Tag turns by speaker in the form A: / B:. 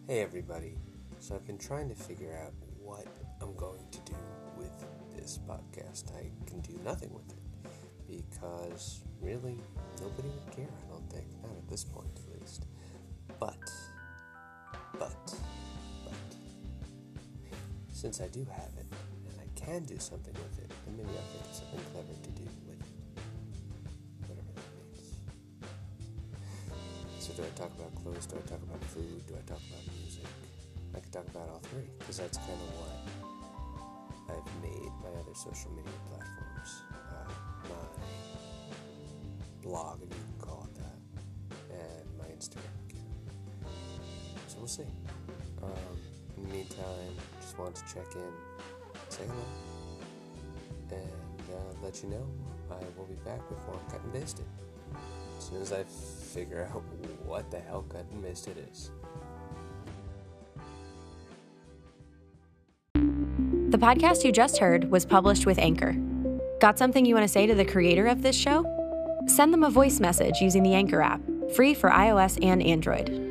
A: Hey everybody. So I've been trying to figure out what I'm going to do with this podcast. I can do nothing with it because really nobody would care, I don't think. Not at this point at least. But, since I do have it and I can do something with it, then maybe I'll think of something clever to do with it. Whatever that means. So do I talk about clothes? Do I talk about food? Do I talk about music? I could talk about all three, because that's kind of what I've made my other social media platforms. My blog, if you can call it that, and my Instagram account. So we'll see. In the meantime, just wanted to check in, say hello, and let you know I will be back with more Cut and Basted as soon as I figure out what the hell Cut and Basted is.
B: The podcast you just heard was published with Anchor. Got something you want to say to the creator of this show? Send them a voice message using the Anchor app, free for iOS and Android.